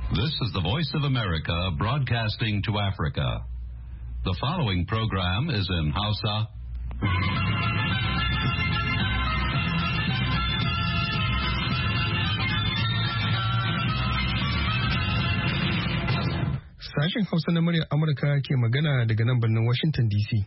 This is the Voice of America broadcasting to Africa. The following program is in Hausa. Sashen Hausa na muryar Amurka ke magana daga nan birnin Washington DC.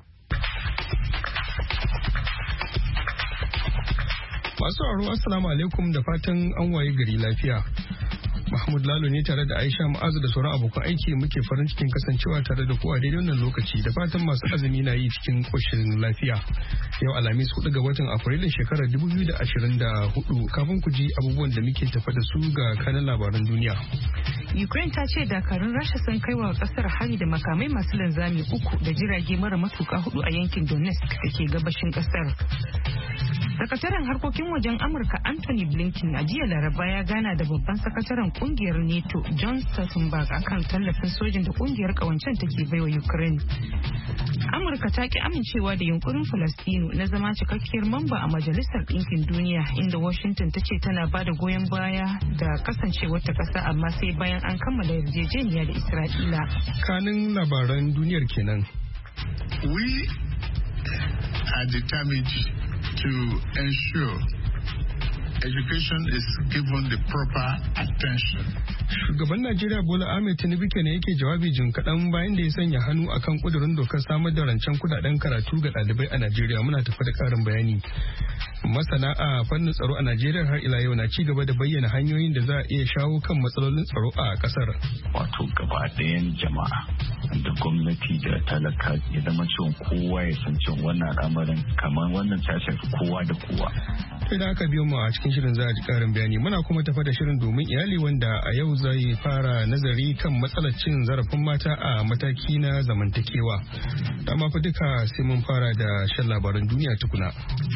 Masu sauraro assalamu alaikum da fatan an waye gari lafiya. Mahmud Lalo ne tare da Aisha Ma'azu da sauran abokan aiki muke farin cikin kasancewa tare da ku a daidai wannan lokaci da fatan masu azumi na yi cikin koshin lafiya. Yau Alhamis 4 ga watan Afrilun shekarar 2024 kafin ku ji abubuwan da muke tafa da su ga kanan labaran duniya. Ukraine ta ce dakarun Rasha sun kai wa kasar hari da makamai masu linzami 3 da jirage mara matuka 4 a yankin Donetsk da ke gabashin kasar. Sakataren harkokin wajen Amurka Anthony Blinken a jiya Laraba ya gana da babban sakataren kungiyar NATO John Stoltenberg akan tallafin sojin da kungiyar kawancen take baiwa Ukraine. Amurka ta ki amincewa da yunkurin Falastinu na zama cikakkiyar mamba a Majalisar Ɗinkin Duniya, inda Washington ta ce tana ba da goyon baya da kasancewar ta kasa amma sai bayan an kammala yarjejeniya da Isra'ila. Kanin labaran duniyar kenan. We are determined to ensure education is given the proper attention. Shugaban Najeriya Bola Ahmed Tinubu kenan yake jawabi jin kaɗan bayan da ya sanya hannu akan kudurin dokar samar da rancen kudaden karatu ga ɗalibai a Najeriya. Muna tafi da ƙarin bayani. Masana a fannin tsaro a Najeriya har ila yau na ci gaba da bayyana hanyoyin da za a iya shawo kan matsalolin tsaro a ƙasar. Wato gaba ɗayan jama'a da gwamnati da talaka ya zama cewa kowa ya san cewa wannan al'amarin kamar wannan ta shafi kowa da kowa. Sai da aka biyo mu a cikin shirin za a ji ƙarin bayani. Muna kuma tafa da shirin domin iyali wanda a yau zai fara nazari kan matsalar cin zarafin mata a mataki na zamantakewa. Dama fa duka sai mun fara da shan labaran duniya tukuna.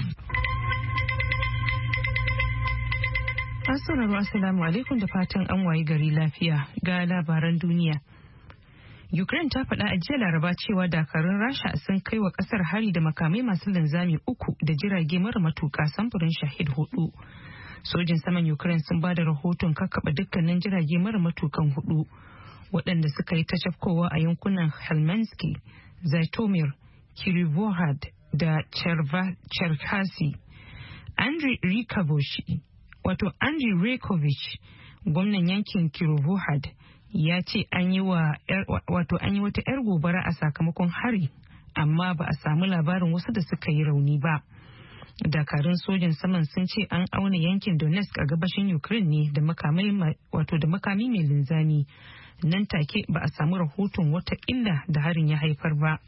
Assalamu alaikum da fatan an wayi gari lafiya ga labaran duniya. Ukraine ta faɗa a jiya Laraba cewa dakarun Rasha sun kai wa ƙasar hari da makamai masu linzami 3 da jirage mara matuƙa samfurin Shahid 4. Sojin saman Ukraine sun ba da rahoton kakkaɓa dukkanin jirage mara matuƙan 4 waɗanda suka yi ta cafkowa a yankunan Helmensky, Zaitomir, Kirivohrad da Cherkasy. Andriy Rekovich, gwamnan yankin Kirivohrad, ya ce an yi wata 'yar gobara a sakamakon hari, amma ba a samu labarin wasu da suka yi rauni ba. Dakarun sojin saman sun ce an auna yankin Donetsk a gabashin Ukraine ne da makami mai linzami. Nan take ba a samu rahoton wata illa da harin ya haifar ba.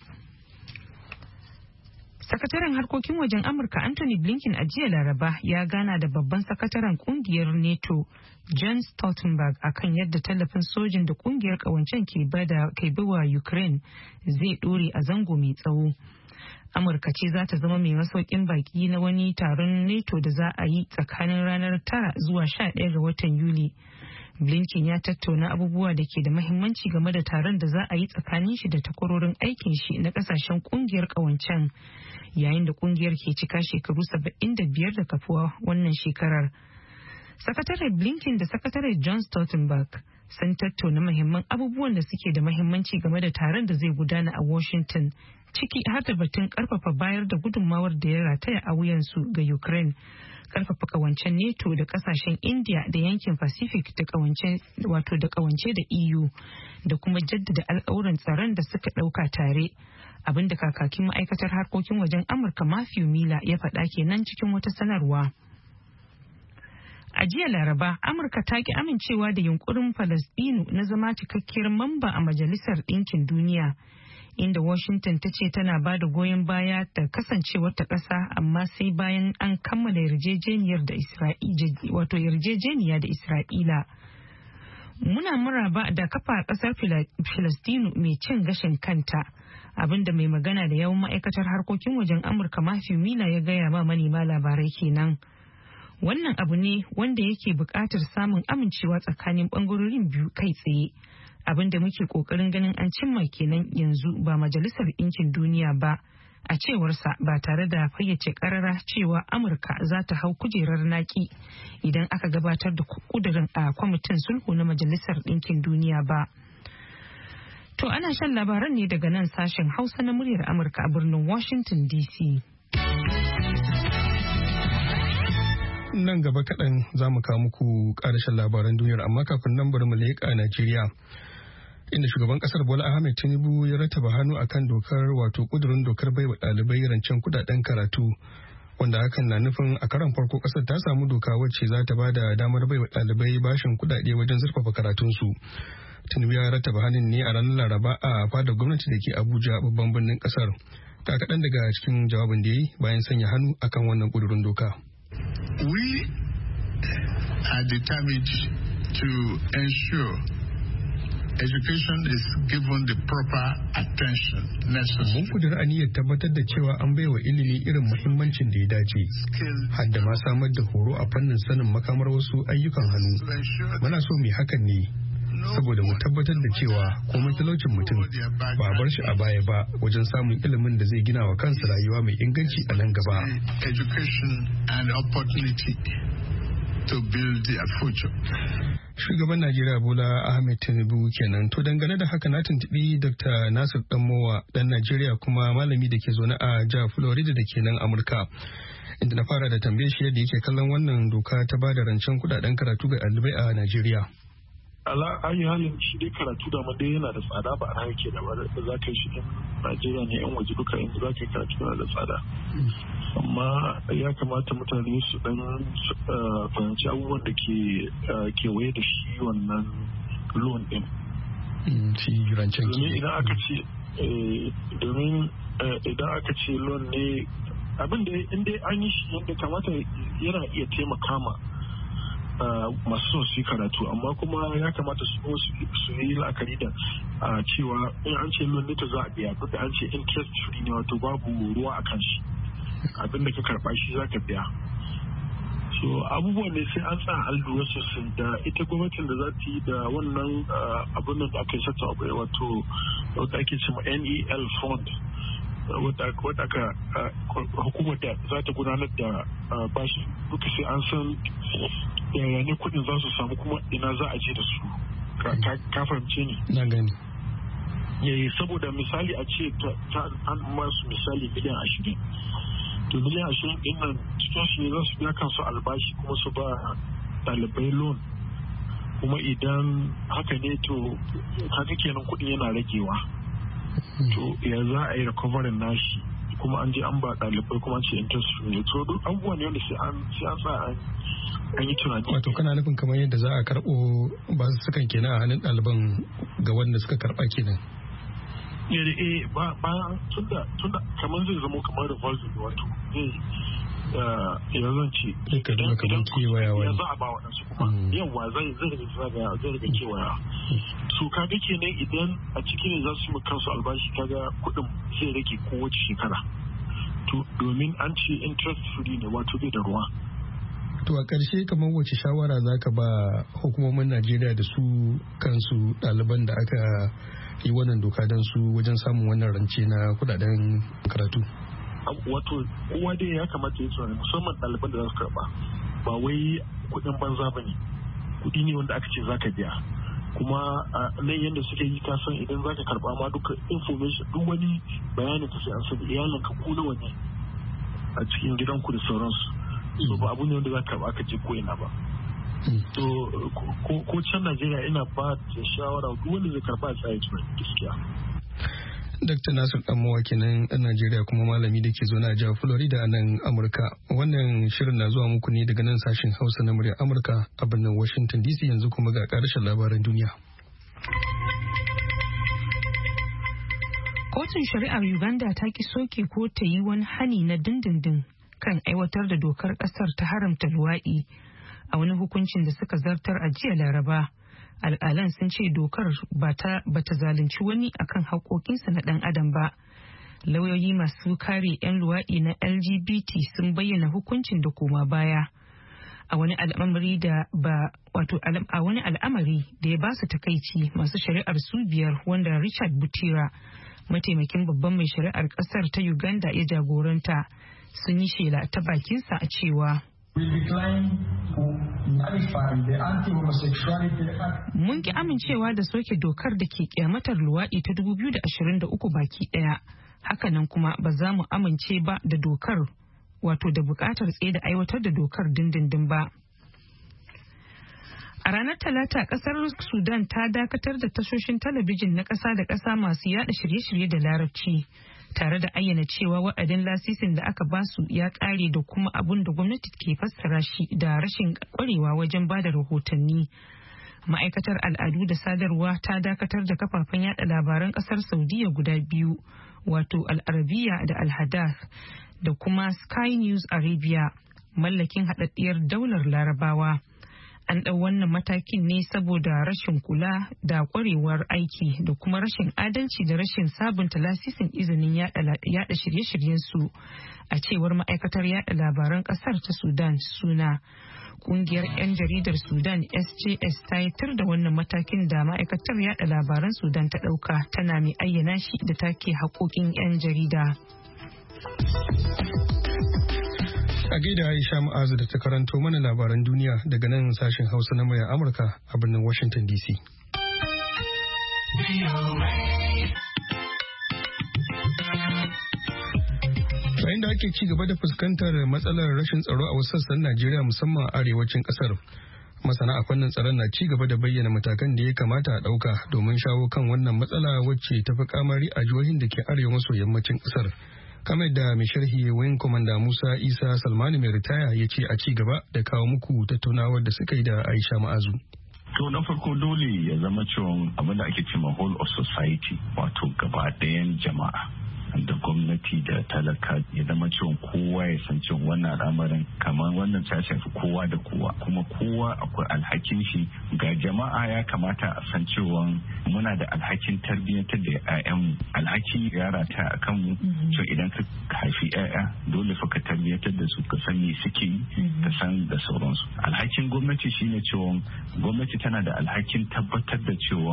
Sakataren harkokin wajen Amurka Anthony Blinken a jiya Laraba ya gana da babban sakataren kungiyar NATO John Stoltenberg akan yadda tallafin sojin da kungiyar kawancen ke baiwa Ukraine zai dore a zango mai tsawo. Amurka ce za ta zama mai masaukin baki na wani taron NATO da za a yi tsakanin ranar 9 zuwa 11 ga watan Yuli. Blinken ya tattauna abubuwa da ke da mahimmanci game da taron da za a yi tsakanin shi da takwarorin aikin shi na kasashen kungiyar kawancen, yayin da kungiyar ke cika shekaru 75 da kafuwa wannan shekarar. Sakatare Blinken da Sakatare John Stoltenberg sun tattauna muhimman abubuwan da suke da mahimmanci game da taron da zai gudana a Washington, ciki har da batun karfafa bayar da gudunmawar da ya rataya a wuyansu ga Ukraine, karfafa kawancen NATO da kasashen India da yankin Pacific da kawance da EU, da kuma jaddada alƙawuran tsaron da suka ɗauka tare. Abinda kakakin ma'aikatar harkokin wajen Amurka Matthew Miller ya faɗa kenan cikin wata sanarwa. A jiya Laraba, Amurka ta ki amincewa da yunkurin Falastinu na zama cikakkiyar mamba a Majalisar Ɗinkin Duniya, inda Washington ta ce tana ba da goyon baya da kasancewar ta ƙasa, amma sai bayan an kammala yarjejeniya da Isra'ila. Muna muraba da kafa ƙasar Falastinu mai cin gashin kanta, abinda mai magana da yawan ma'aikatar harkokin wajen Amurka Matthew Miller ya gaya ma manema labarai kenan. Wannan abu ne wanda yake buƙatar samun amincewa tsakanin ɓangarorin biyu kai tsaye. Abinda muke ƙoƙarin ganin an cimma kenan yanzu, ba Majalisar Ɗinkin Duniya ba. a cewarsa ba tare da fayyace karara cewa Amurka za ta hau kujerar naki idan aka gabatar da kudirin a kwamitin sulhu na Majalisar Ɗinkin Duniya ba. To ana shan labaran ne daga nan sashen Hausa na muryar Amurka a birnin Washington DC. Nan gaba kaɗan za mu kawo muku ƙarashin labaran duniyar, amma kafin nan bari mu leƙa Najeriya. Inda shugaban ƙasar Bola Ahmed Tinubu ya rataba hannu akan dokar wato ƙudurin dokar baiwa ɗalibai rancen kuɗaɗen karatu, wanda hakan na nufin a karon farko ƙasar ta samu doka wacce za ta ba da damar baiwa ɗalibai bashin kuɗaɗe wajen zurfafa karatunsu. Tinubu ya rataba hannun ne a ranar Laraba a fadar gwamnati da ke Abuja, babban birnin ƙasar. Ga kaɗan daga cikin jawabin da ya yi bayan sanya hannu akan wannan ƙudurin doka. We are determined to ensure education is given the proper attention necessary. Mun kudura aniyar tabbatar da cewa an baiwa ilimi irin muhimmancin da ya dace, har da ma samar da horo a fannin sanin makamar wasu ayyukan hannu. Muna so mu hakan ne saboda mu tabbatar da cewa komai talaucin mutum ba a bar shi a baya ba wajen samun ilimin da zai gina wa kansa rayuwa mai inganci a nan gaba. Education and opportunity to build their future. Shugaban Najeriya Bola Ahmed Tinubu kenan. To dangane da haka na tuntubi Dr. Nasir Danmowa dan Najeriya kuma malami da ke zaune a jihar Florida da ke nan Amurka. Inda na fara da tambaye shi yadda yake kallon wannan doka ta ba da rancen kudaden karatu ga ɗalibai a Najeriya. Ayi halin shi dai karatu da dai yana da tsada ba a ke da ba za ka yi shi in Najeriya ne yan waje duka inda za ka yi karatu yana da tsada. Amma ya kamata mutane su dan fahimci abubuwan da ke kewaye da shi wannan loan din. Shi rancen domin idan aka ce loan ne abin da inda an yi shi yadda kamata yana iya taimaka ma masu son su yi karatu, amma kuma ya kamata su yi la'akari da cewa in an ce loan ne ta za a biya, duk da an ce interest free ne, wato babu ruwa a kan shi, abin da ka karba shi za ka biya. So abubuwan ne sai an tsaya an lura sosai da ita gwamnatin da za ta yi da wannan abin da aka yi sata wato wadda ake cewa NEL fund, wadda aka hukumar da za ta gudanar da bashi, duka sai an san yaya ne kudin za su samu kuma ina za a je da su. Ka fahimce ni? Na gani. Saboda misali a ce an masu misali miliyan 20, to miliyan 20 din nan cikin shi ne za su biya kansu albashi kuma su ba ɗalibai loan, kuma idan haka ne to haka kenan kudin yana ragewa. To ya za a yi recovery nashi kuma an je an ba ɗalibai kuma ce interest ne, to duk abubuwa ne wanda sai an sa an yi tunani. Wato kana nufin kamar yadda za a karɓo ba su sukan kenan a hannun ɗaliban ga wanda suka karɓa kenan. Bayan tunda kamar zai zama kamar revolving, wato ya zan ce idan ya za a ba waɗansu kuma yawa zai riga kewaya. So kaga kenan idan a cikin ne za su yi kansu albashi, kaga kuɗin zai rage kowace shekara, to domin an ce interest free ne, wato bai da ruwa. To a ƙarshe kamar wace shawara za ka ba hukumomin Najeriya da su kansu ɗaliban da aka yi wannan doka don su wajen samun wannan rance na kudaden karatu? Wato kowa dai ya kamata ya tsoro, musamman ɗaliban da za su karɓa, ba wai kuɗin banza ba ne, kuɗi ne wanda aka ce za ka biya, kuma nan yadda suke yi kasan idan za ka karɓa ma duka information, duk wani bayanin ka sai an sani iyalinka ku nawa ne a cikin gidanku da sauransu. So ba abu ne wanda za ka karɓa aka je ko ina ba. To ko can Najeriya ina ba da shawara duk wanda zai karɓa a tsaye tunani gaskiya. Dr. Nasir Danmowa kenan ɗan Najeriya kuma malami da ke zaune a jihar Florida a nan Amurka. Wannan shirin na zuwa muku ne daga nan sashen Hausa na muryar Amurka a birnin Washington DC. Yanzu kuma ga ƙarshen labaran duniya. Kotun shari'ar Uganda ta ki soke ko ta yi wani hani na dindindin kan aiwatar da dokar ƙasar ta haramta luwaɗi a wani hukuncin da suka zartar a jiya Laraba. Alƙalan sun ce dokar ba ta zalunci wani akan haƙoƙinsa na ɗan adam ba. Lauyoyi masu kare 'yan luwaɗi na LGBT sun bayyana hukuncin da koma baya a wani al'amari da ya ba su takaici. Masu shari'ar su biyar, wanda Richard Butira mataimakin babban mai shari'ar kasar ta Uganda ya jagoranta sun yi shela ta bakinsa a cewa mun ki amincewa da soke dokar da ke kyamatar luwaɗi ta 2023 baki ɗaya. Hakanan kuma ba za mu amince ba da dokar wato da buƙatar tsaye da aiwatar da dokar dindindin ba. A ranar Talata, kasar Sudan ta dakatar da tashoshin talabijin na ƙasa da ƙasa masu yada shirye-shirye da Larabci, tare da ayyana cewa wa'adin lasisin da aka basu ya ƙare da kuma abun da gwamnati ke fassara shi da rashin ƙwarewa wajen ba da rahotanni. Ma'aikatar al'adu da sadarwa ta dakatar da kafafen yada labaran ƙasar Saudiya guda biyu, wato Al-Arabiya da Al-Hadath da kuma Sky News Arabia, mallakin haɗaɗɗiyar daular Larabawa. An ɗau wannan matakin ne saboda rashin kula da ƙwarewar aiki da kuma rashin adalci da rashin sabunta lasisin izinin yada shirye-shiryensu, a cewar ma'aikatar yada labaran ƙasar ta Sudan suna. Ƙungiyar 'yan jaridar Sudan SJS ta yi tir da wannan matakin da ma'aikatar yada labaran Sudan ta ɗauka, tana mai ayyana shi da take haƙoƙin 'yan jarida. A gaida Aisha Ma'azu da ta karanto mana labaran duniya daga nan sashen Hausa na murya Amurka a birnin Washington DC. Bayan da ake ci gaba da fuskantar matsalar rashin tsaro a wasu sassan Najeriya musamman a arewacin kasar, masana a fannin tsaron na ci gaba da bayyana matakan da ya kamata a ɗauka domin shawo kan wannan matsala wacce ta fi kamari a jihohin da ke arewa maso yammacin kasar. Kamar da mai sharhi Wing Commander Musa Isa Salmani mai ritaya ya ce a ci gaba da kawo muku tattaunawar da suka yi da Aisha Ma'azu. To na farko dole ya zama cewa abin da ake cewa whole of society, wato gaba ɗayan jama'a da gwamnati da talaka ya zama cewa kowa ya san cewa wannan al'amarin kamar wannan ta shafi kowa da kowa, kuma kowa akwai alhakin shi. Ga jama'a ya kamata a san cewa muna da alhakin tarbiyyantar da 'ya'yanmu, alhakin yara ta a kanmu. So idan ka haifi 'ya'ya dole fa ka tarbiyyantar da su, ka san me suke yi, ka san da sauransu. Alhakin gwamnati shine cewa gwamnati tana da alhakin tabbatar da cewa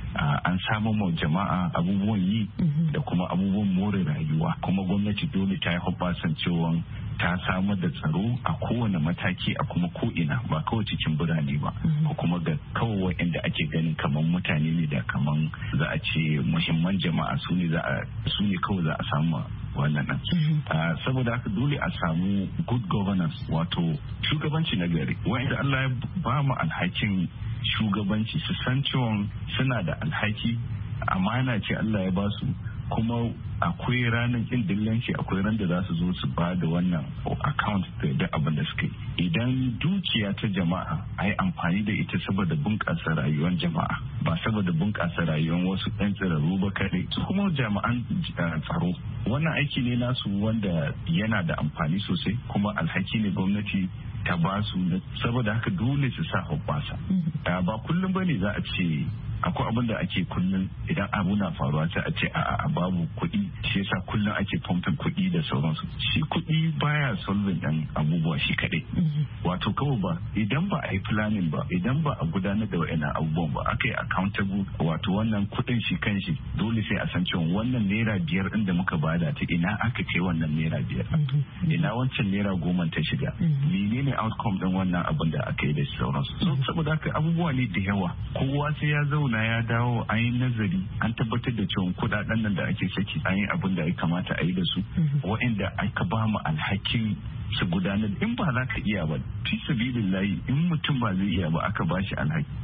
an samu ma jama'a abubuwan yi da kuma abubuwan more rayuwa, kuma gwamnati dole ta yi hoɓasan cewa ta samar da tsaro a kowane mataki a kuma ko'ina, ba kawai cikin birane ba, ko kuma ga kawai inda ake ganin kamar mutane ne da kamar za a ce muhimman jama'a su ne kawai za a samu wannan nan. Saboda haka dole a samu good governance, wato shugabanci na gari, wa'inda Allah ya ba mu alhakin shugabanci su san cewa suna da alhaki, amana ce Allah ya ba su, kuma akwai ranar kin dillanci, akwai ran da za su zo su ba da wannan account da abin da suka yi. Idan dukiya ta jama'a a yi amfani da ita saboda bunƙasa rayuwar jama'a, ba saboda bunƙasa rayuwar wasu ɗan tsirarru ba kaɗai. Su kuma jami'an tsaro, wannan aiki ne nasu wanda yana da amfani sosai, kuma alhaki ne gwamnati ta ba su, saboda haka dole su sa hoɓɓasa. Ba kullum ba ne za a ce akwai abin da ake kullum idan abu na faruwa sai a ce a babu kuɗi, shi yasa kullum ake pumping kuɗi da sauransu. Shi kuɗi baya solving ɗan abubuwa shi kaɗai. Wato kawai ba idan ba a yi planning ba, idan ba a gudanar da wa'annan abubuwan ba, aka yi accountable, wato wannan kuɗin shi kanshi dole sai a san cewa wannan naira 5 ɗin da muka bada ta ina aka kai wannan naira 5, ina wancan naira 10 ta shiga, menene outcome ɗin wannan abin da aka yi da sauransu. Saboda haka abubuwa ne da yawa, kowa sai ya zauna ya dawo an yi nazari, an tabbatar da cewa kudaden nan da ake saki an yi abin da ya kamata a yi da su, wa'inda aka ba mu alhakin su gudanar. In ba za ka iya ba, fi sabilillahi, in mutum ba zai iya ba, aka ba shi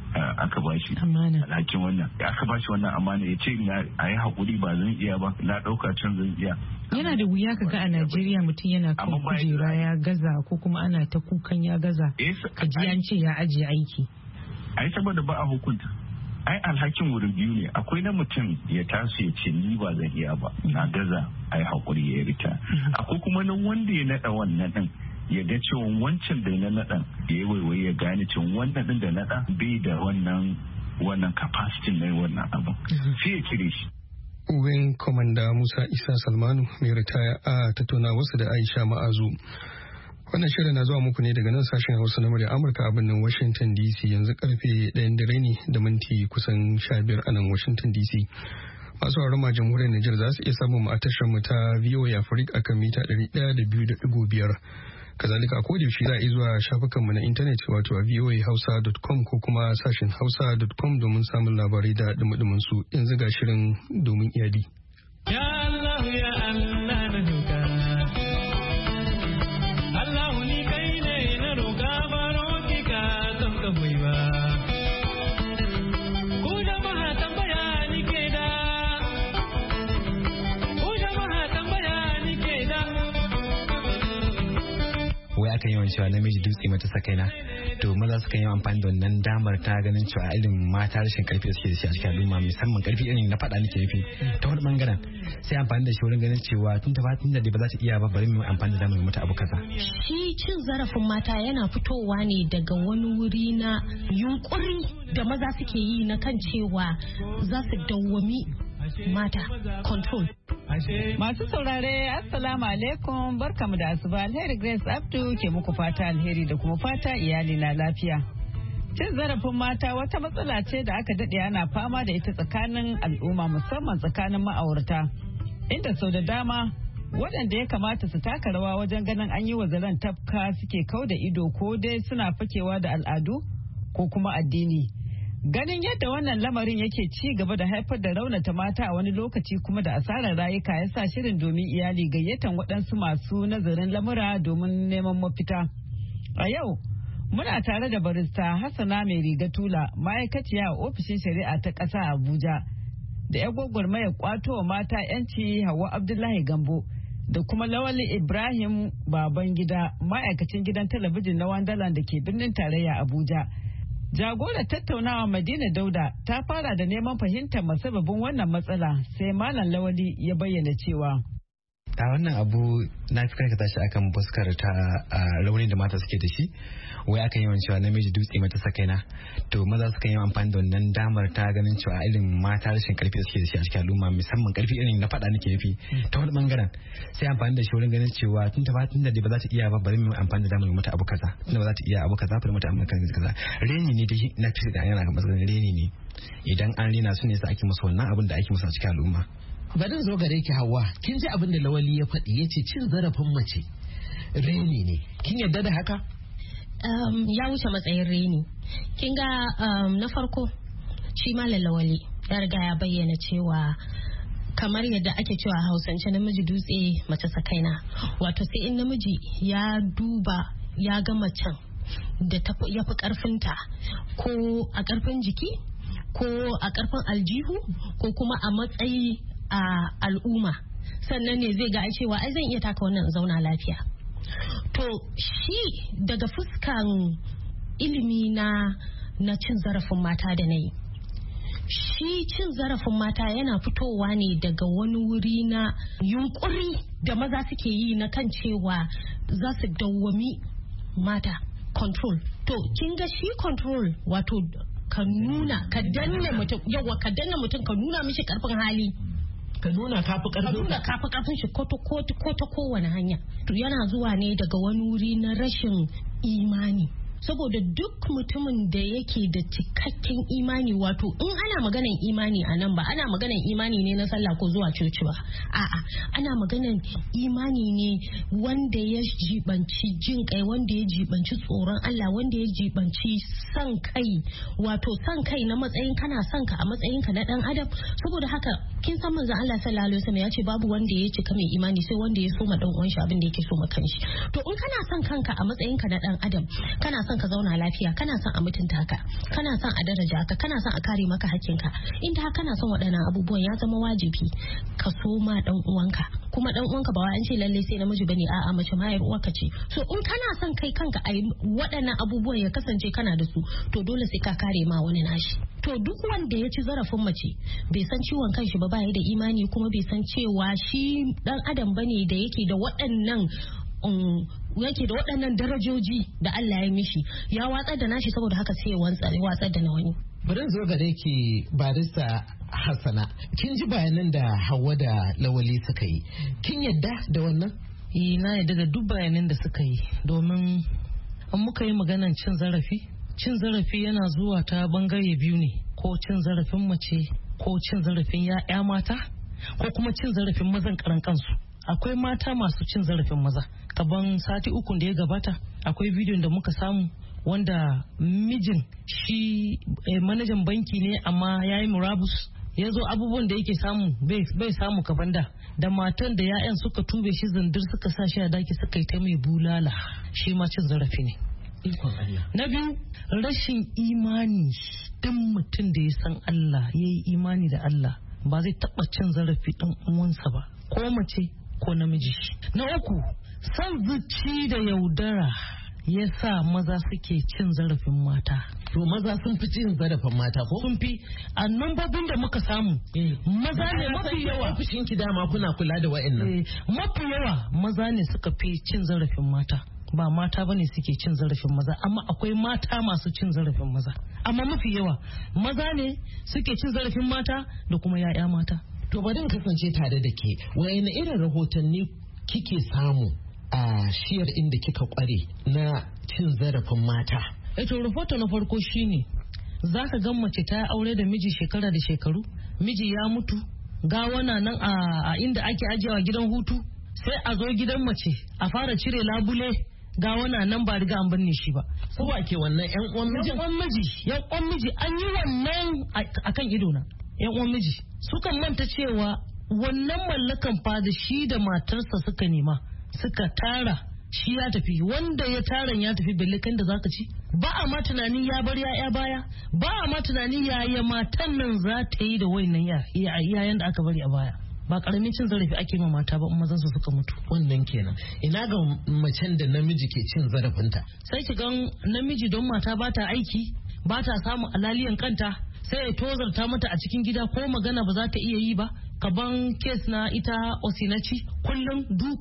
alhakin wannan, aka ba shi wannan amana, ya ce a yi haƙuri ba zan iya ba, na ɗauka can zan iya. Yana da wuya ka ga a Najeriya mutum yana kan kujera ya gaza, ko kuma ana ta kukan ya gaza, ka ji an ce ya ajiye aiki. Ai saboda ba a hukunta. Ai alhakin wurin biyu ne, akwai na mutum ya taso ya ce ni ba zan iya ba, na gaza, ai haƙuri ya rita. Akwai kuma na wanda ya naɗa wannan ɗin ya ga cewa wancan da na naɗa ya yi waiwai ya gane cewa wannan ɗin da naɗa bai da wannan capacity na wannan abin, sai ya cire shi. Wing Commander Musa Isa Salmanu mai ritaya a tattauna wasu da Aisha Ma'azu. Wannan shirin na zuwa muku ne daga nan sashen Hausa na murya Amurka a birnin Washington DC, yanzu karfe 1 dare ne da minti kusan 15 a nan Washington DC. Masu sauraron ma jamhuriyar Nijar za su iya samun mu a tashar mu ta VOA Africa akan mita 102.5. Kazalika a kodayaushe za a yi zuwa shafukanmu na intanet wato a voahausa.com ko kuma sashen hausa.com domin samun labarai da dumudumin su. Yanzu ga shirin domin iyali. Ya Allah ya Allah na roƙa. Allah ni kai ne na roƙa baro ki ka don ka ba. Ku jama'a tambaya ni ke da. Wai aka yawan cewa namiji dutse mata sakaina, to maza sukan yi amfani da wannan damar ta ganin cewa irin mata rashin karfi da suke da shi a cikin al'umma, musamman karfi irin na faɗa nake nufi ta wani bangaren sai amfani da shi wurin ganin cewa tun da ba za ta iya ba bari mu amfani da damar mata abu kaza. Shi cin zarafin mata yana fitowa ne daga wani wuri na yunkuri da maza suke yi na kan cewa za su dawwami mata control. Masu saurare assalamu alaikum, barkamu da asuba. Alheri Grace Abdu ke muku fata alheri da kuma fata iyali na lafiya. Cin zarafin mata wata matsala ce da aka daɗe ana fama da ita tsakanin al'umma, musamman tsakanin ma'aurata, inda sau da dama waɗanda ya kamata su taka rawa wajen ganin an yi wa zaren tafka suke kau da ido ko dai suna fakewa da al'adu ko kuma addini. Ganin yadda wannan lamarin yake ci gaba da haifar da raunata mata a wani lokaci kuma da asarar rayuka, ya sa shirin domin iyali gayyatan waɗansu masu nazarin lamura domin neman mafita. A yau muna tare da barista Hassana mai riga tula, ma'aikaciya a ofishin shari'a ta ƙasa Abuja, da 'yan gwagwarmayar kwato wa mata 'yanci Hauwa Abdullahi Gambo, da kuma Lawali Ibrahim Babangida, ma'aikacin gidan talabijin na Wandalan da ke birnin tarayya Abuja. Jagorar tattaunawa Madina Dauda ta fara da neman fahimtar masababin wannan matsala, sai Malam Lawali ya bayyana cewa a wannan abu na fi karkata shi akan fuskar ta rauni da mata suke da shi. Wai aka yawan cewa namiji dutse mata sakaina, to maza sukan yi amfani da wannan damar ta ganin cewa irin mata rashin karfi da suke da shi a cikin al'umma, musamman karfi irin na faɗa nake nufi ta wani bangaren sai amfani da shi wurin ganin cewa tun da ba za ta iya ba bari mu amfani da damar mata abu kaza, tun da ba za ta iya abu kaza bari mata abu kaza. Reni ne dai na fi da yana ga matsayin reni ne, idan an rena su ne sa ake musu wannan abin da ake musu a cikin al'umma. Bari zo gare ki Hauwa, kin ji abin da Lawali ya faɗi, ya ce cin zarafin mace reni ne, kin yarda da haka? Ya wuce matsayin reni. Kin ga na farko shi Malam Lawali ya riga ya bayyana cewa kamar yadda ake cewa a Hausance namiji dutse mace sakaina, wato sai in namiji ya duba ya ga macen da ya fi karfinta ko a karfin jiki ko a karfin aljihu ko kuma a matsayi a al'umma, sannan ne zai ga cewa ai zan iya taka wannan zauna lafiya. To shi daga fuskan ilimi na cin zarafin mata da na yi, shi cin zarafin mata yana fitowa ne daga wani wuri na yunkuri da maza suke yi na kan cewa za su dawwami mata control. To kin ga shi control wato ka nuna ka danne mutum, yawa ka danne mutum, ka nuna mishi karfin hali, ka nuna kafi karfin shi ko ta kowane hanya. To yana zuwa ne daga wani wuri na rashin imani, saboda duk mutumin da yake da cikakken imani, wato in ana maganan imani a nan ba ana maganan imani ne na sallah ko zuwa coci ba, a'a ana maganan imani ne wanda ya jibanci jin kai, wanda ya jibanci tsoron Allah, wanda ya jibanci san kai, wato san kai na matsayin kana son ka a matsayin ka na dan adam. Saboda haka kin san manzon Allah sallallahu alaihi wasallam ya ce babu wanda ya cika mai imani sai wanda ya so ma dan uwan shi abin da yake so ma kanshi. To in kana son kanka a matsayin ka na dan adam, kana son ka zauna lafiya, kana son a mutunta ka, kana son a daraja ka, kana son a kare maka hakkinka, inda kana son waɗannan abubuwan ya zama wajibi ka so ma dan uwanka. Kuma dan uwanka ba wai an ce lalle sai namiji bane, a'a mace ma yar uwarka ce. So in kana son kai kanka a waɗannan abubuwan ya kasance kana da su, to dole sai ka kare ma wani nashi. To duk wanda ya ci zarafin mace bai san ciwon kanshi ba, bai da imani, kuma bai san cewa shi dan adam bane da yake da waɗannan darajoji da Allah ya mishi, ya watsar da nashi, saboda haka sai ya watsar da na wani. Bari zo gare ki barista Hassana, kin ji bayanan da Hauwa da Lawali suka yi, kin yadda da wannan? Na yadda da duk bayanan da suka yi, domin an muka yi maganan cin zarafi yana zuwa ta bangare biyu ne, ko cin zarafin mace ko cin zarafin ya'ya mata ko kuma cin zarafin mazan karan kansu. Akwai mata masu cin zarafin maza. Kaban sati 3 da ya gabata akwai bidiyon da muka samu wanda mijin shi manajan banki ne amma ya yi murabus, ya zo abubuwan da yake samu bai samu kaban da matan da 'ya'yan suka tube shi zindir suka sa shi a daki suka yi ta mai bulala, shi ma cin zarafi ne. Na biyu, rashin imani. Dan mutum da ya san Allah ya yi imani da Allah ba zai taɓa cin zarafi ɗan uwansa ba, ko mace ko namiji. Na uku, san zuci da yaudara ya sa maza suke cin zarafin mata. To maza sun fi cin zarafin mata ko? Sun fi. A nambobin da muka samu maza ne mafi yawa. Ofishin ki dama kuna kula da wa'annan. Mafi yawa maza ne suka fi cin zarafin mata. Ba mata bane suke cin zarafin maza, amma akwai mata masu cin zarafin maza. Amma mafi yawa maza ne suke cin zarafin mata da kuma 'ya'ya mata. To bari in kasance tare da ke, wa'ina irin rahotanni kike samu a shiyar inda kika kware na cin zarafin mata? To rahoto na farko shine zaka ga mace ta aure da miji shekara da shekaru, miji ya mutu, gawana nan a inda ake ajiyewa gidan hutu, sai a zo gidan mace a fara cire labule, gawana nan ba riga an binne shi ba. Ko ake wannan yan uwan miji? Yan uwan miji an yi wannan akan ido na. Yan uwan miji sukan manta cewa wannan mallakan fa da shi da matarsa suka nema, suka tara, shi ya tafi, wanda ya taran ya tafi, belle kan da zaka ci. Ba a ma tunanin ya bar ya'ya baya, ba a ma tunanin yaya matan nan za ta yi da wayannan yayan da aka bari a baya. Ba karamin cin zarafi ake ma mata ba in mazan su suka mutu. Wannan kenan. Ina ga macen da namiji ke cin zarafinta? Sai ki gan namiji don mata ba ta aiki, ba ta samun alaliyan kanta, sai ya tozarta mata a cikin gida ko magana ba za ta iya yi ba. Kaban kes na ita Osinachi, kullum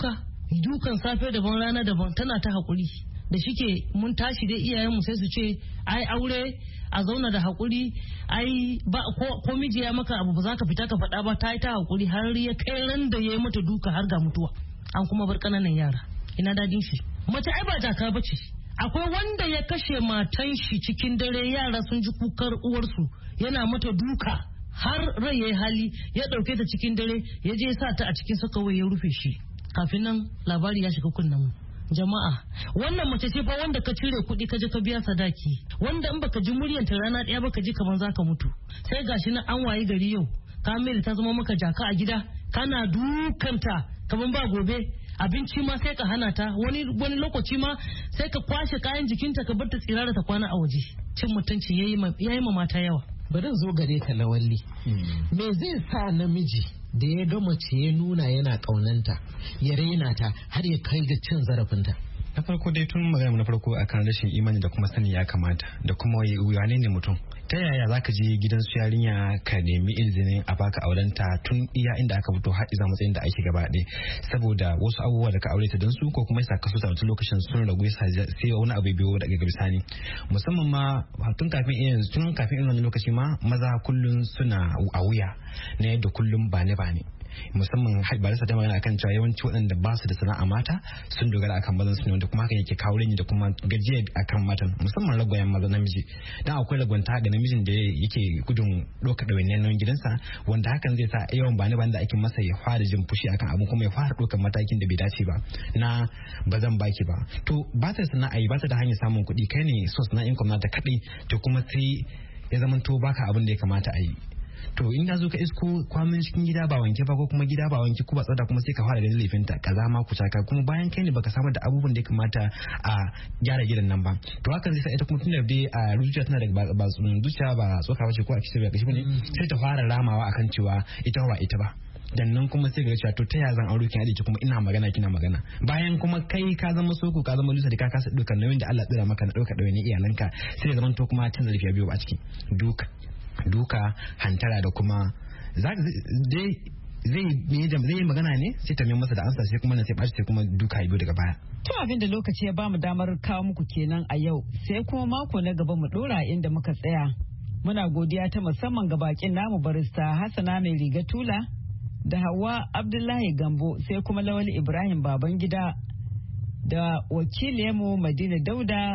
dukan safe daban rana daban, tana ta haƙuri. Da shike mun tashi dai iyayenmu sai su ce ai aure a zauna da haƙuri, ai ba ko miji ya maka abu ba za ka fita ka faɗa ba, ta yi ta haƙuri har ya kai ran da ya yi mata duka har ga mutuwa, an kuma bar ƙananan yara. Ina dadin shi. Mace ai ba jaka bace. Akwai wanda ya kashe matan shi cikin dare, yara sun ji kukar uwarsu, yana mata duka har rai yayi hali, ya ɗauke ta cikin dare ya je sa ta a cikin sakawai ya rufe shi. Kafin nan labari ya shiga kunnen mu. Jama'a, wannan mace ce fa wanda ka cire kuɗi ka je ka biya sadaki, wanda in baka ji muryanta rana ɗaya baka ji kamar zaka mutu. Sai gashi na an wayi gari yau, Kamil ta zama maka jaka a gida, kana dukanta kamar ba gobe, abinci ma sai ka hana ta, wani lokaci ma sai ka kwashe kayan jikinta ka bar ta tsirara ta kwana a waje. Cin mutunci yayi ma mata yawa. Bari zo gare ka Lawalli. Me zai sa namiji da ya ga mace ya nuna yana kaunanta, ya raina ta har ya kai ga cin zarafinta? Na farko dai tun magana na farko akan rashin imani da kuma sani ya kamata da kuma wane ne mutum. Ta yaya zaka je gidan su yarinya ka nemi izinin a baka aurenta tun iya inda aka fito har zuwa matsayin da ake gaba ɗaya, saboda wasu abubuwa da ka aure ta don su ko kuma yasa ka so ta wata lokacin sun ragu sai wani abu biyo daga bisani. Musamman ma tun kafin irin wani lokaci ma maza kullun suna a wuya na yadda kullum bane musamman barista ta magana akan cewa yawanci waɗanda ba su da sana'a mata sun dogara akan mazan su ne, wanda kuma hakan yake kawo rini da kuma gajiya akan matan, musamman ragwayen maza namiji. Dan akwai ragwanta ga namijin da yake gudun ɗaukar ɗawainiyar nauyin gidansa, wanda hakan zai sa yawan bani da ake masa ya fara jin fushi akan abu, kuma ya fara ɗaukar matakin da bai dace ba na ba zan baki ba. To ba ta sana'a ba ta da hanyar samun kuɗi, kai ne so sana'in kuma ta kaɗai, to kuma sai ya zamanto baka abin da ya kamata a yi. To in da zo ka isko kwamin cikin gida ba wanke ba, ko kuma gida ba wanke ko ba tsada, kuma sai ka fara da laifinta kaza ma ku saka, kuma bayan kai ne baka samar da abubuwan da ya kamata a gyara gidan nan ba. To hakan zai sa ita kuma tunda dai a zuciya tana da zuciya ba tsoka bace ko a kishi ba kashi bane, sai ta fara ramawa akan cewa ita ba ita ba. Dan nan kuma sai ga cewa to ta ya zan aure kin aiki kuma ina magana kina magana, bayan kuma kai ka zama soko ka zama lusa da ka kasa dukan nauyin da Allah ya tsira maka na dauka dawaini iyalanka, sai zaman to kuma cin zarafi biyo a ciki, duka hantara da kuma zai magana ne sai ta mai masa da ansa, sai kuma na sai ɓaci, sai kuma duka biyu daga baya. To abin da lokaci ya bamu damar kawo muku kenan a yau, sai kuma mako na gaba mu dora inda muka tsaya. Muna godiya ta musamman ga bakin namu barista Hassana mai riga tula da Hauwa Abdullahi Gambo, sai kuma Lawali Ibrahim Babangida da wakiliyarmu Madina Dauda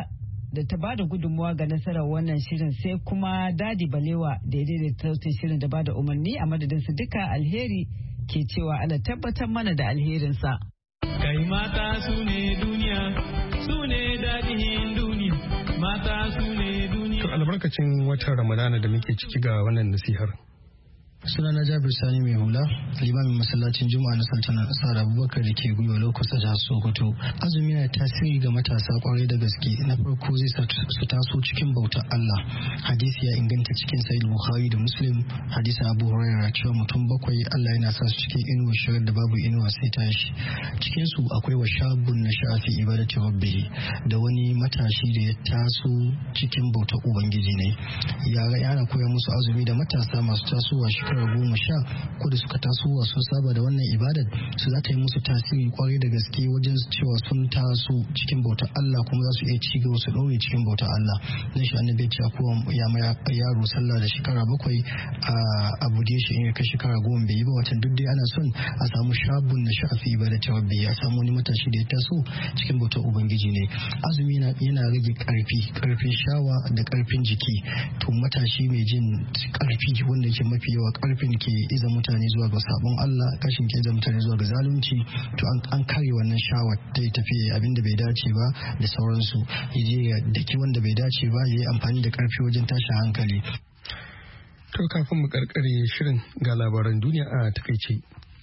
da ta bada gudunmuwa ga nasarar wannan shirin sai kuma Dadi Balewa da ya daidaita sautin shirin da bada umarni a madadin su duka alheri ke cewa Allah tabbatar mana da alherinsa. Kai mata su ne duniya, su ne daɗin duniya, mata su ne duniya. To albarkacin watan Ramadana da muke ciki ga wannan nasihar. Sunana Jabir Sani mai hula, limamin masallacin Juma'a na Sultan Sa'ad Abubakar da ke Gwiwa Lokusa jihar Sokoto. Azumi yana tasiri ga matasa kwarai da gaske. Na farko zai sa su taso cikin bautar Allah. Hadisi ya inganta cikin Sahih Bukhari da Muslim. Hadisin Abu Hurairah cewa mutum 7 Allah yana sa su cikin inuwa shirar da babu inuwa sai tashi. Cikin su akwai wa shabun na shafi ibadati rabbih, da wani matashi da ya taso cikin bautar Ubangiji ne. Yara yana koya musu azumi da matasa masu tasowa shekara 10 ko da suka tasowa sun saba da wannan ibadar, su za ta yi musu tasiri kwarai da gaske wajen cewa sun taso cikin bautar Allah kuma za su iya ci gaba su ɗaure cikin bautar Allah. Dan shi annabi ya ko ya ma yaro sallah da shekara 7 a bude shi in ya kai shekara 10 bai yi ba. Watan duk dai ana son a samu shabun na shafi ibadati rabbi, a samu wani matashi da ya taso cikin bautar Ubangiji ne. Azumi yana rage karfin shawa da karfin jiki. To matashi mai jin karfi wanda ke mafi yawa karfin ke iza mutane zuwa ga sabon Allah, kashin ke iza mutane zuwa ga zalunci, to an kare wannan shawar ta tafi abinda bai dace ba da sauransu, yaje ya daki wanda bai dace ba, yayi amfani da karfi wajen tashin hankali. To kafin mu karkare shirin ga labaran duniya a takaice.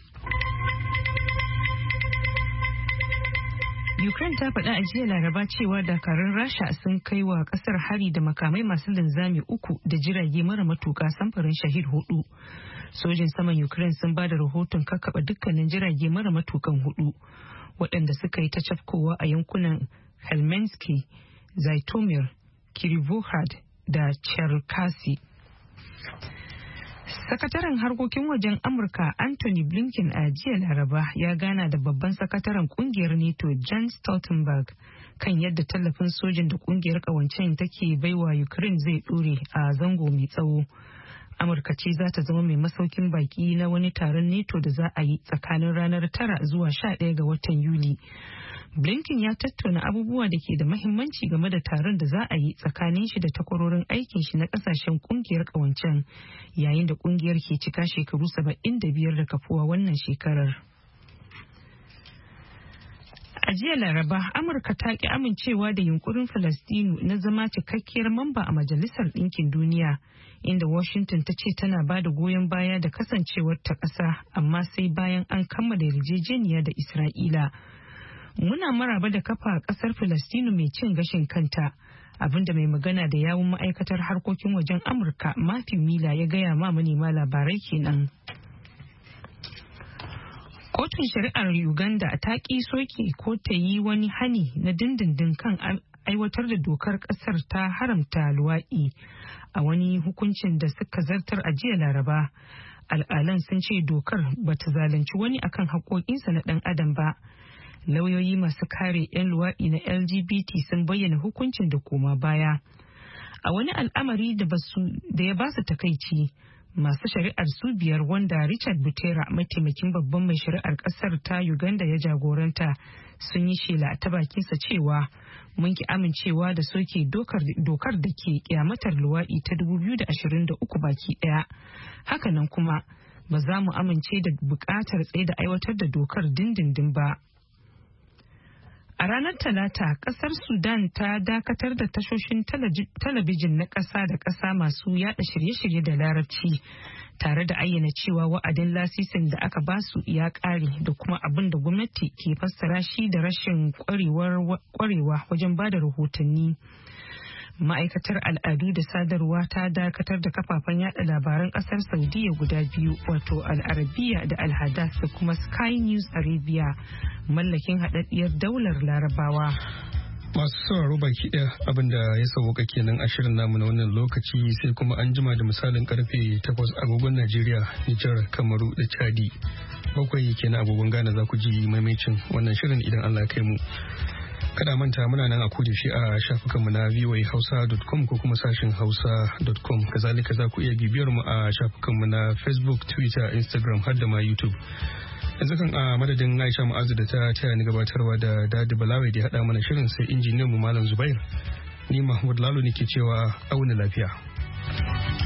Ukraine ta faɗa a jiya Laraba cewa dakarun Rasha sun kai wa ƙasar hari da makamai masu linzami 3 da jirage mara matuƙa samfurin Shahid 4. Sojin saman Ukraine sun ba da rahoton kakkaɓa dukkanin jirage mara matuƙan 4 waɗanda suka yi ta cafkowa a yankunan Helmensky, Zaitomir, Kirivohrad da Cherkasy. Sakataren harkokin wajen Amurka Anthony Blinken a jiya Laraba ya gana da babban sakataren kungiyar NATO Jens Stoltenberg kan yadda tallafin sojin da kungiyar kawancen take baiwa Ukraine zai dore a zango mai tsawo. Amurka ce za ta zama mai masaukin baki na wani taron NATO da za a yi tsakanin ranar 9 zuwa 11 ga watan Yuli. Blinken ya tattauna abubuwa da ke da mahimmanci game da taron da za a yi tsakanin shi da takwarorin aikin shi na kasashen kungiyar kawancen yayin da kungiyar ke cika shekaru 75 da kafuwa wannan shekarar. A jiya Laraba, Amurka ta ki amincewa da yunkurin Falastinu na zama cikakkiyar mamba a Majalisar Ɗinkin Duniya, inda Washington ta ce tana ba da goyon baya da kasancewar ta ƙasa, amma sai bayan an kammala yarjejeniya da Isra'ila. Muna maraba da kafa kasar Falastinu mai cin gashin kanta, abinda mai magana da yawun ma'aikatar harkokin wajen Amurka Matthew Miller ya gaya ma manema labarai kenan. Kotun shari'ar Uganda ta ƙi soke ko ta yi wani hani na dindindin kan aiwatar da dokar ƙasar ta haramta luwaɗi a wani hukuncin da suka zartar a jiya Laraba. Al'alan sun ce dokar bata zalunci wani akan haƙoƙinsa na ɗan adam ba. Lauyoyi masu kare 'yan luwaɗi na LGBT sun bayyana hukuncin da koma baya. A wani al'amari da ya ba su takaici, masu shari'ar su 5 wanda Richard Butera, mataimakin babban mai shari'ar ƙasar ta Uganda ya jagoranta, sun yi shela ta bakinsa cewa mun ki amincewa da soke dokar da ke kyamatar luwaɗi ta 2023 baki ɗaya. Hakanan kuma ba za mu amince da buƙatar tsaye da aiwatar da dokar dindindin ba. A ranar Talata, kasar Sudan ta dakatar da tashoshin talabijin na ƙasa da ƙasa masu yada shirye-shirye da larabci, tare da ayyana cewa wa'adin lasisin da aka basu ya ƙare da kuma abin da gwamnati ke fassara shi da rashin ƙwarewa wajen ba da rahotanni. Ma'aikatar al'adu da sadarwa ta dakatar da kafafen yada labaran kasar Saudiya guda 2, wato Al-Arabiya da Al-Hadath da kuma Sky News Arabia, mallakin haɗaɗɗiyar daular Larabawa. Masu sauraro baki ɗaya abinda ya sauka kenan a shirin namu na wannan lokaci, sai kuma an jima da misalin karfe 8 agogon Najeriya, Nijar, Kamaru da Chadi. 7 kenan agogon Ghana za ku ji maimacin wannan shirin idan Allah ya kai mu. Kada manta muna nan a kodayaushe a shafukanmu na voahausa.com ko kuma sashin hausa.com. Kazalika za ku iya bibiyar mu a shafukanmu na Facebook, Twitter, Instagram har da ma YouTube. Yanzu kan a madadin Aisha Ma'azu da ta taya ni gabatarwa da Dadi Balawai da ya haɗa mana shirin, sai injiniyan mu Malam Zubair. Ni Mahmud Lalo ne ke cewa auna lafiya.